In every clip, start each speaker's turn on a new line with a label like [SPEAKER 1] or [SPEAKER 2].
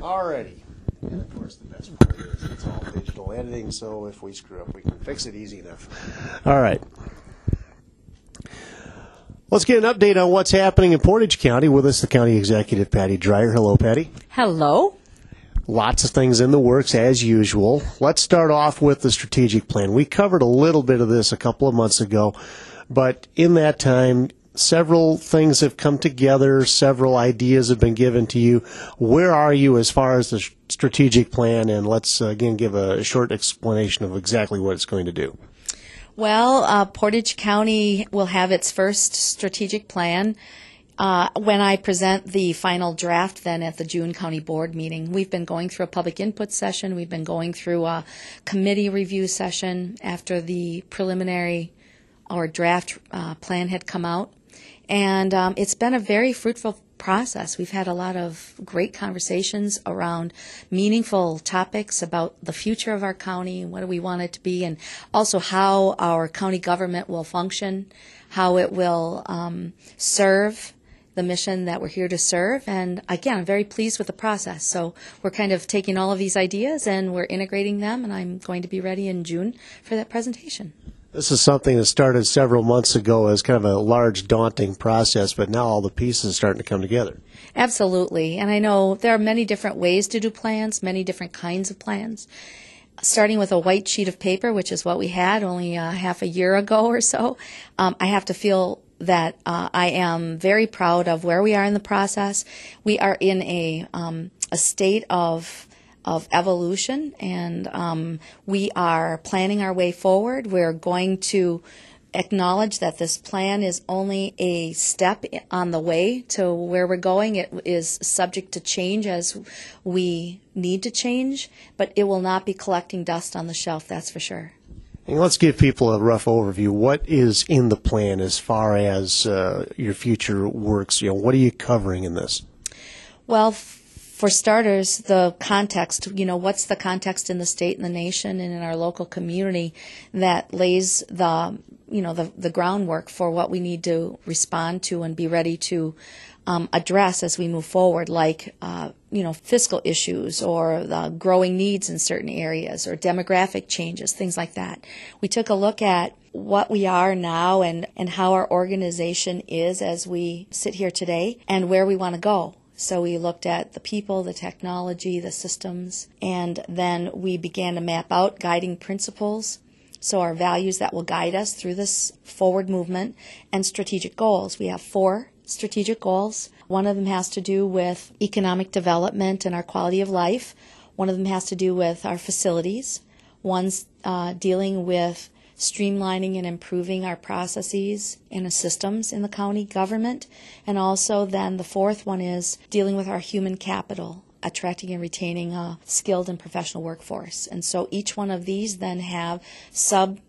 [SPEAKER 1] Alrighty. And of course, the best part is it's all digital editing, so if we screw up, we can fix it easy enough. All right. Let's get an update on what's happening in Portage County. With us, the County Executive, Patty Dreyer. Hello, Patty.
[SPEAKER 2] Hello.
[SPEAKER 1] Lots of things in the works, as usual. Let's start off with the strategic plan. We covered a little bit of this a couple of months ago, but in that time, several things have come together, several ideas have been given to you. Where are you as far as the strategic plan? And let's, again, give a short explanation of exactly what it's going to do.
[SPEAKER 2] Well, Portage County will have its first strategic plan when I present the final draft then at the June County Board meeting. We've been going through a public input session. We've been going through a committee review session after the preliminary or draft plan had come out. And it's been a very fruitful process. We've had a lot of great conversations around meaningful topics about the future of our county and what do we want it to be, and also how our county government will function, how it will serve the mission that we're here to serve. And again, I'm very pleased with the process. So we're kind of taking all of these ideas and we're integrating them, and I'm going to be ready in June for that presentation.
[SPEAKER 1] This is something that started several months ago as kind of a large, daunting process, but now all the pieces are starting to come together.
[SPEAKER 2] Absolutely. And I know there are many different ways to do plans, many different kinds of plans. Starting with a white sheet of paper, which is what we had only half a year ago or so, I have to feel that I am very proud of where we are in the process. We are in a state of evolution, and we are planning our way forward. We're going to acknowledge that this plan is only a step on the way to where we're going. It is subject to change as we need to change, but it will not be collecting dust on the shelf, that's for sure.
[SPEAKER 1] And let's give people a rough overview. What is in the plan as far as your future works? You know, what are you covering in this?
[SPEAKER 2] Well, for starters, the context, what's the context in the state and the nation and in our local community that lays the groundwork for what we need to respond to and be ready to address as we move forward, like, fiscal issues or the growing needs in certain areas or demographic changes, things like that. We took a look at what we are now and how our organization is as we sit here today and where we want to go. So we looked at the people, the technology, the systems, and then we began to map out guiding principles, so our values that will guide us through this forward movement, and strategic goals. We have 4 strategic goals. One of them has to do with economic development and our quality of life. One of them has to do with our facilities. One's dealing with streamlining and improving our processes and systems in the county government. And also then the 4th one is dealing with our human capital, attracting and retaining a skilled and professional workforce. And so each one of these then have sub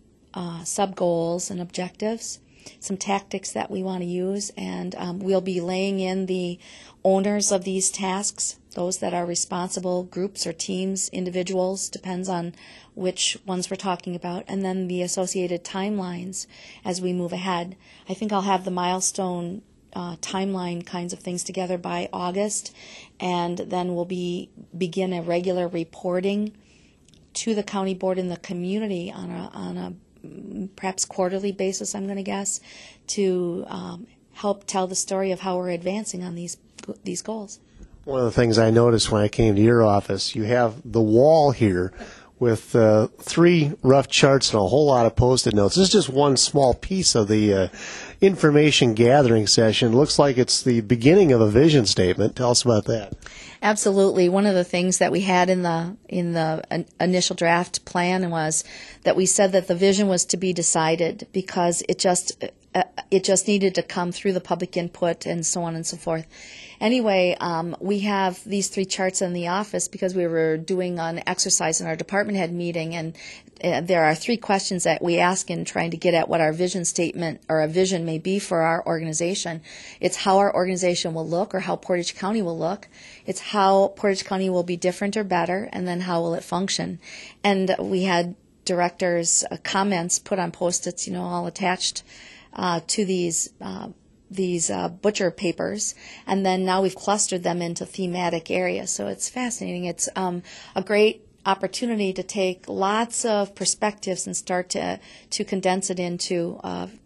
[SPEAKER 2] goals and objectives, some tactics that we want to use, and we'll be laying in the owners of these tasks, those that are responsible, groups or teams, individuals, depends on which ones we're talking about, and then the associated timelines as we move ahead. I think I'll have the milestone timeline kinds of things together by August, and then we'll begin a regular reporting to the county board and the community on a perhaps quarterly basis, I'm going to guess, to help tell the story of how we're advancing on these goals.
[SPEAKER 1] One of the things I noticed when I came to your office, you have the wall here with 3 rough charts and a whole lot of Post-it notes. This is just one small piece of the information gathering session. Looks like it's the beginning of a vision statement. Tell us about that.
[SPEAKER 2] Absolutely. One of the things that we had in the initial draft plan was that we said that the vision was to be decided because it just needed to come through the public input and so on and so forth. Anyway, we have these 3 charts in the office because we were doing an exercise in our department head meeting, and there are 3 questions that we ask in trying to get at what our vision statement or a vision may be for our organization. It's how our organization will look, or how Portage County will look. It's how Portage County will be different or better, and then how will it function. And we had directors' comments put on Post-its, all attached to these these butcher papers, and then now we've clustered them into thematic areas. So it's fascinating. It's a great opportunity to take lots of perspectives and start to condense it into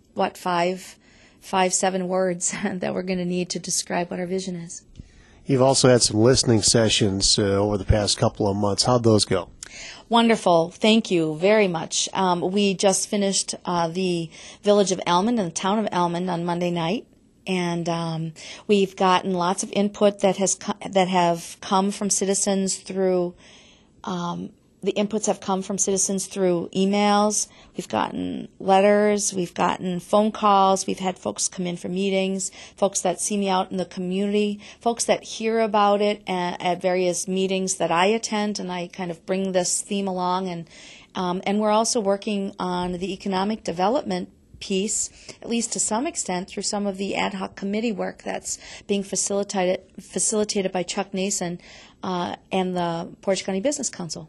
[SPEAKER 2] 7 words that we're going to need to describe what our vision is.
[SPEAKER 1] You've also had some listening sessions over the past couple of months. How'd those go?
[SPEAKER 2] Wonderful. Thank you very much. We just finished the village of Elmond and the town of Elmond on Monday night, and we've gotten lots of input that have come from citizens through. The inputs have come from citizens through emails. We've gotten letters. We've gotten phone calls. We've had folks come in for meetings, folks that see me out in the community, folks that hear about it at various meetings that I attend, and I kind of bring this theme along. And we're also working on the economic development piece, at least to some extent, through some of the ad hoc committee work that's being facilitated by Chuck Nason and the Portage County Business Council.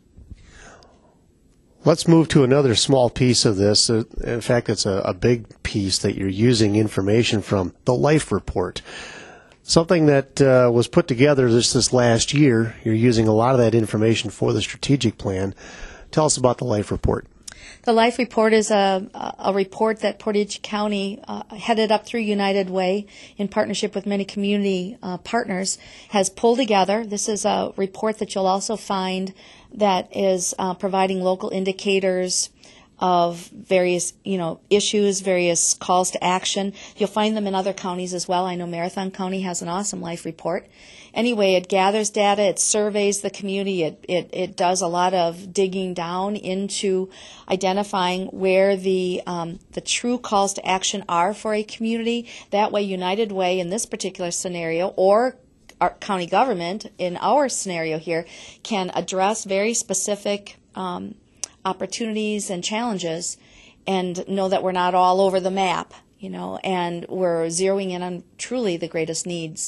[SPEAKER 1] Let's move to another small piece of this. In fact, it's a big piece that you're using information from, the Life Report. Something that was put together this last year. You're using a lot of that information for the strategic plan. Tell us about the Life Report.
[SPEAKER 2] The Life Report is a report that Portage County, headed up through United Way in partnership with many community partners, has pulled together. This is a report that you'll also find that is providing local indicators of various, issues, various calls to action. You'll find them in other counties as well. I know Marathon County has an awesome Life Report. Anyway, it gathers data, it surveys the community, it does a lot of digging down into identifying where the true calls to action are for a community. That way, United Way in this particular scenario, or our county government in our scenario here, can address very specific opportunities and challenges and know that we're not all over the map, and we're zeroing in on truly the greatest needs.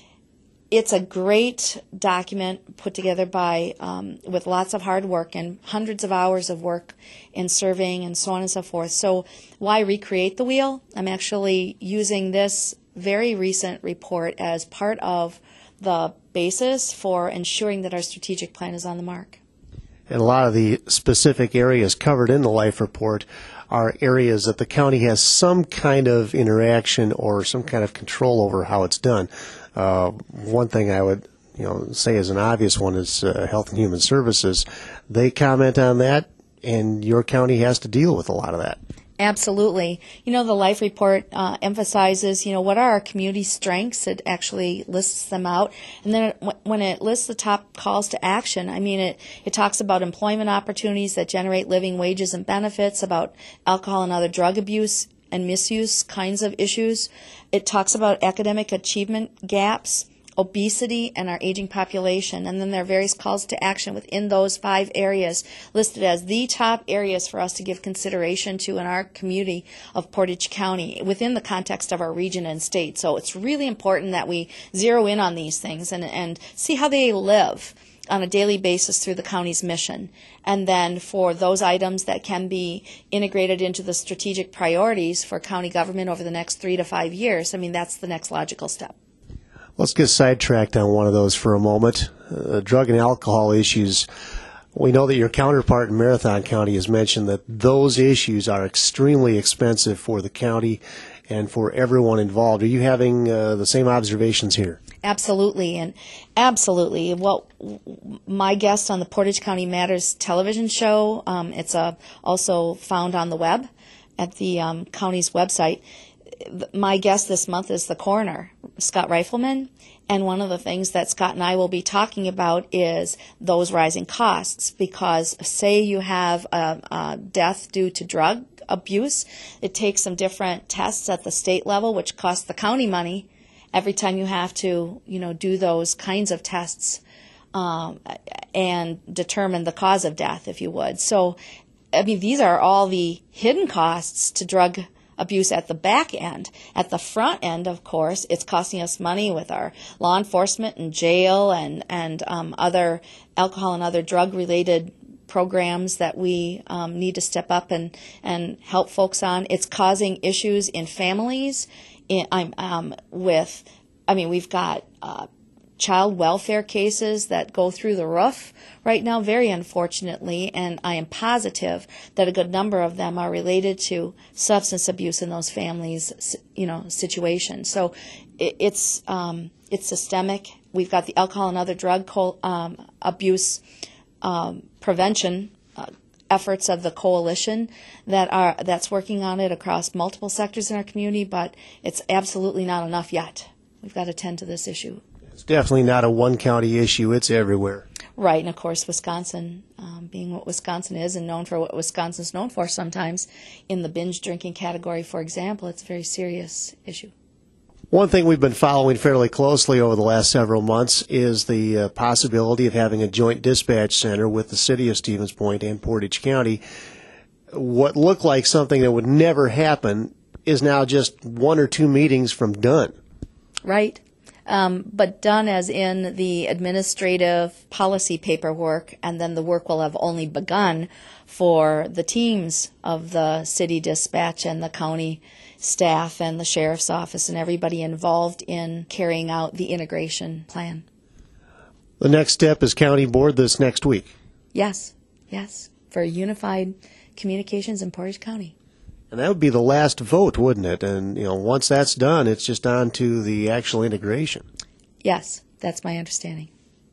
[SPEAKER 2] It's a great document put together by with lots of hard work and hundreds of hours of work in surveying and so on and so forth. So why recreate the wheel? I'm actually using this very recent report as part of the basis for ensuring that our strategic plan is on the mark.
[SPEAKER 1] And a lot of the specific areas covered in the Life Report are areas that the county has some kind of interaction or some kind of control over how it's done. One thing I would say is an obvious one is Health and Human Services. They comment on that, and your county has to deal with a lot of that.
[SPEAKER 2] Absolutely. The Life Report emphasizes, what are our community strengths? It actually lists them out. And then when it lists the top calls to action, it talks about employment opportunities that generate living wages and benefits, about alcohol and other drug abuse and misuse kinds of issues. It talks about academic achievement gaps, obesity, and our aging population. And then there are various calls to action within those 5 areas listed as the top areas for us to give consideration to in our community of Portage County within the context of our region and state. So it's really important that we zero in on these things and see how they live on a daily basis through the county's mission. And then for those items that can be integrated into the strategic priorities for county government over the next 3 to 5 years, that's the next logical step.
[SPEAKER 1] Let's get sidetracked on one of those for a moment. Drug and alcohol issues. We know that your counterpart in Marathon County has mentioned that those issues are extremely expensive for the county and for everyone involved. Are you having the same observations here?
[SPEAKER 2] Absolutely, and absolutely. Well, my guest on the Portage County Matters television show, it's also found on the web at the county's website. My guest this month is the coroner, Scott Rifleman, and one of the things that Scott and I will be talking about is those rising costs, because say you have a death due to drug abuse, it takes some different tests at the state level, which costs the county money every time you have to, do those kinds of tests and determine the cause of death, if you would. So, these are all the hidden costs to drug abuse at the back end. At the front end, of course, it's costing us money with our law enforcement and jail and other alcohol and other drug-related programs that we need to step up and help folks on. It's causing issues in families, we've got child welfare cases that go through the roof right now, very unfortunately, and I am positive that a good number of them are related to substance abuse in those families, situations. So it's systemic. We've got the alcohol and other drug abuse prevention efforts of the coalition that's working on it across multiple sectors in our community, but it's absolutely not enough yet. We've got to tend to this issue.
[SPEAKER 1] It's definitely not a one-county issue. It's everywhere.
[SPEAKER 2] Right, and of course Wisconsin, being what Wisconsin is and known for what Wisconsin's known for sometimes, in the binge drinking category, for example, it's a very serious issue.
[SPEAKER 1] One thing we've been following fairly closely over the last several months is the possibility of having a joint dispatch center with the city of Stevens Point and Portage County. What looked like something that would never happen is now just 1 or 2 meetings from done.
[SPEAKER 2] Right. But done as in the administrative policy paperwork, and then the work will have only begun for the teams of the city dispatch and the county staff and the sheriff's office and everybody involved in carrying out the integration plan.
[SPEAKER 1] The next step is county board this next week.
[SPEAKER 2] Yes, for unified communications in Portage County.
[SPEAKER 1] And that would be the last vote, wouldn't it? And, once that's done, it's just on to the actual integration.
[SPEAKER 2] Yes, that's my understanding.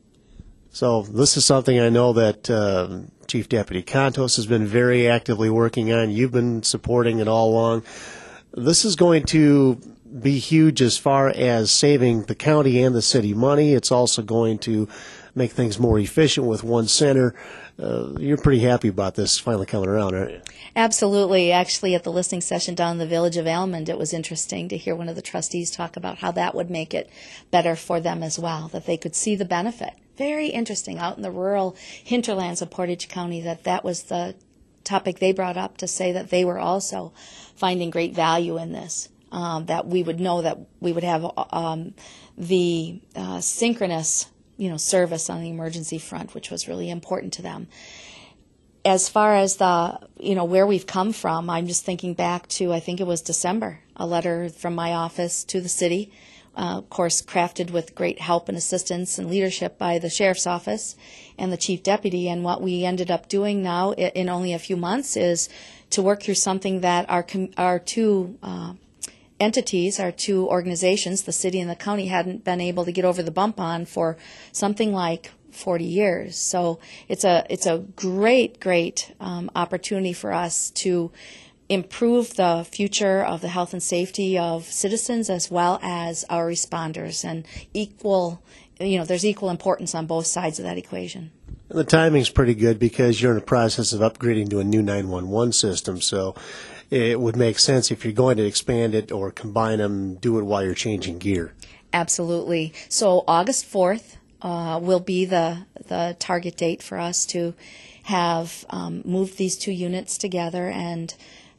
[SPEAKER 1] So this is something I know that Chief Deputy Contos has been very actively working on. You've been supporting it all along. This is going to be huge as far as saving the county and the city money. It's also going to make things more efficient with one center. You're pretty happy about this finally coming around, aren't you?
[SPEAKER 2] Absolutely. Actually, at the listening session down in the village of Almond, it was interesting to hear one of the trustees talk about how that would make it better for them as well, that they could see the benefit. Very interesting, out in the rural hinterlands of Portage County, that was the topic they brought up, to say that they were also finding great value in this, that we would know that we would have the synchronous service on the emergency front, which was really important to them. As far as where we've come from, I'm just thinking back to, I think it was December, a letter from my office to the city, of course crafted with great help and assistance and leadership by the sheriff's office and the chief deputy. And what we ended up doing now in only a few months is to work through something that our two entities, our two organizations, the city and the county, hadn't been able to get over the bump on for something like 40 years. So it's a great opportunity for us to improve the future of the health and safety of citizens as well as our responders, and there's equal importance on both sides of that equation.
[SPEAKER 1] And the timing's pretty good because you're in the process of upgrading to a new 911 system, so it would make sense if you're going to expand it or combine them, do it while you're changing gear.
[SPEAKER 2] Absolutely. So August 4th will be the target date for us to have moved these two units together, and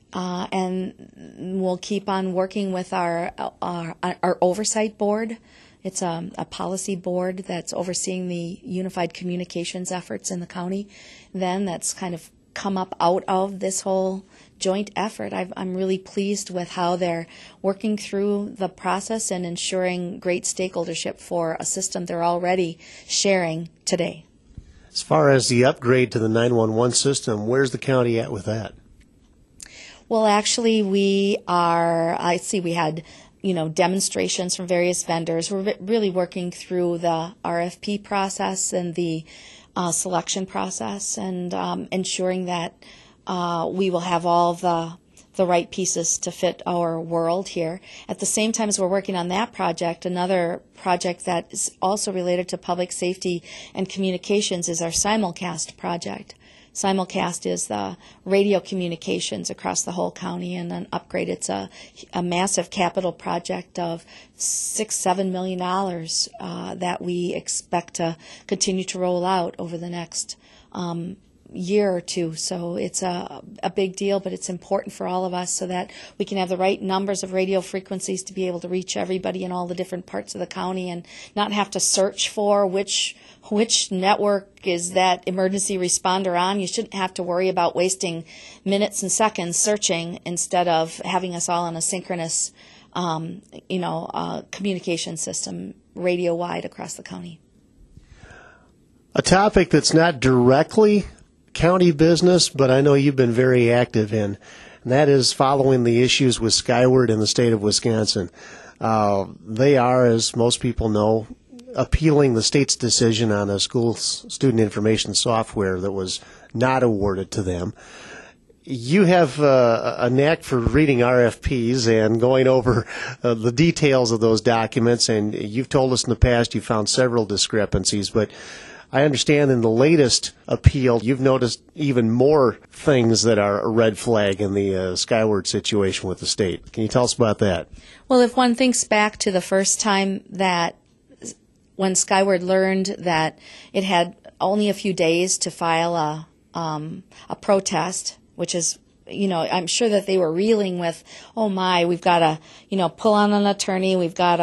[SPEAKER 2] we'll keep on working with our oversight board. It's a policy board that's overseeing the unified communications efforts in the county. Then that's kind of come up out of this whole joint effort. I'm really pleased with how they're working through the process and ensuring great stakeholdership for a system they're already sharing today.
[SPEAKER 1] As far as the upgrade to the 911 system, where's the county at with that?
[SPEAKER 2] Well, actually, we had demonstrations from various vendors. We're really working through the RFP process and the selection process, and ensuring that we will have all the right pieces to fit our world here. At the same time as we're working on that project, another project that is also related to public safety and communications is our Simulcast project. Simulcast is the radio communications across the whole county, and an upgrade. It's a massive capital project of $6-7 million that we expect to continue to roll out over the next year or two. So it's a big deal, but it's important for all of us so that we can have the right numbers of radio frequencies to be able to reach everybody in all the different parts of the county, and not have to search for which network is that emergency responder on. You shouldn't have to worry about wasting minutes and seconds searching, instead of having us all on a synchronous communication system radio-wide across the county.
[SPEAKER 1] A topic that's not directly county business, but I know you've been very active in, and that is following the issues with Skyward in the state of Wisconsin. They are, as most people know, appealing the state's decision on a school student information software that was not awarded to them. You have a knack for reading RFPs and going over the details of those documents, and you've told us in the past you found several discrepancies, but I understand in the latest appeal you've noticed even more things that are a red flag in the Skyward situation with the state. Can you tell us about that?
[SPEAKER 2] Well, if one thinks back to the first time that when Skyward learned that it had only a few days to file a protest, which is, I'm sure that they were reeling with, oh my, we've got to, pull on an attorney, we've got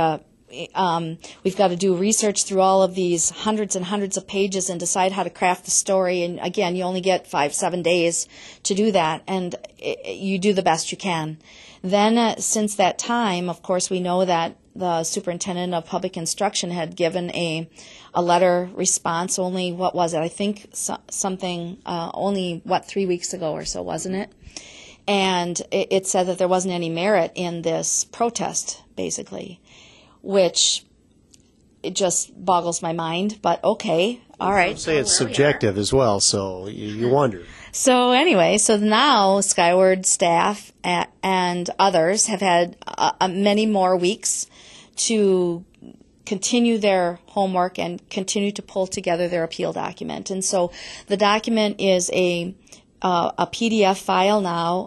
[SPEAKER 2] to do research through all of these hundreds and hundreds of pages and decide how to craft the story. And again, you only get 5-7 days to do that, and you do the best you can. Then since that time, of course, we know that the superintendent of public instruction had given a letter response only, what was it? I think something only, 3 weeks ago or so, wasn't it? And it said that there wasn't any merit in this protest, basically, which it just boggles my mind. But okay, all right.
[SPEAKER 1] I'd say it's subjective as well, so you wonder.
[SPEAKER 2] So anyway, so now Skyward staff and others have had many more weeks to continue their homework and continue to pull together their appeal document. And so the document is a PDF file now.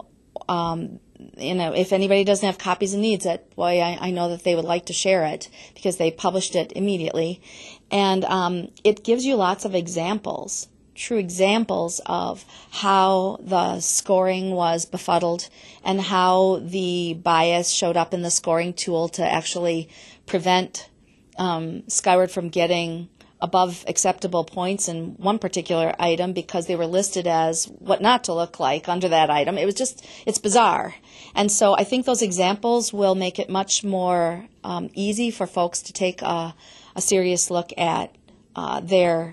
[SPEAKER 2] If anybody doesn't have copies and needs it, boy, I know that they would like to share it because they published it immediately. And it gives you lots of examples, true examples of how the scoring was befuddled and how the bias showed up in the scoring tool to actually prevent Skyward from getting above acceptable points in one particular item because they were listed as what not to look like under that item. It's bizarre. And so I think those examples will make it much more easy for folks to take a serious look at their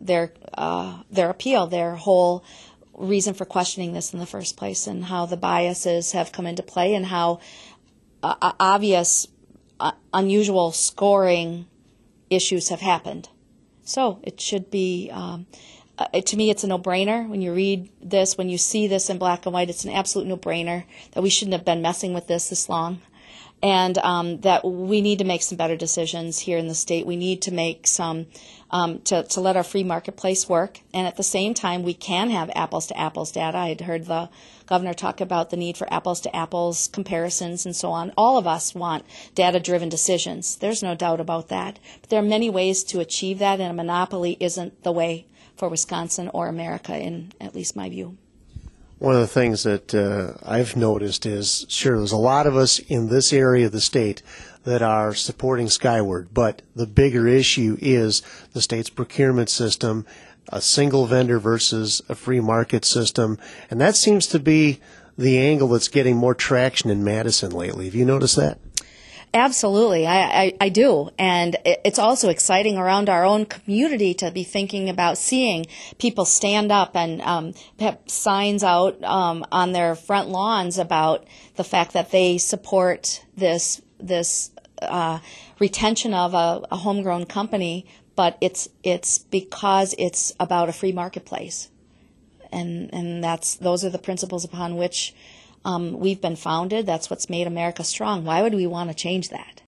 [SPEAKER 2] appeal, their whole reason for questioning this in the first place, and how the biases have come into play, and how obvious, unusual scoring issues have happened. So it should be, to me, it's a no-brainer. When you read this, when you see this in black and white, it's an absolute no-brainer that we shouldn't have been messing with this long. And that we need to make some better decisions here in the state. We need to make some, to let our free marketplace work. And at the same time, we can have apples-to-apples data. I had heard the governor talk about the need for apples-to-apples comparisons and so on. All of us want data-driven decisions. There's no doubt about that. But there are many ways to achieve that, and a monopoly isn't the way for Wisconsin or America, in at least my view.
[SPEAKER 1] One of the things that I've noticed is, sure, there's a lot of us in this area of the state that are supporting Skyward, but the bigger issue is the state's procurement system, a single vendor versus a free market system, and that seems to be the angle that's getting more traction in Madison lately. Have you noticed that?
[SPEAKER 2] Absolutely, I do. And it's also exciting around our own community to be thinking about seeing people stand up and have signs out on their front lawns about the fact that they support this retention of a homegrown company, but it's because it's about a free marketplace. And those are the principles upon which we've been founded. That's what's made America strong. Why would we want to change that?